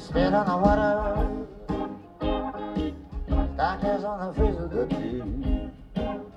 spit on the water, darkness on the face of the deep.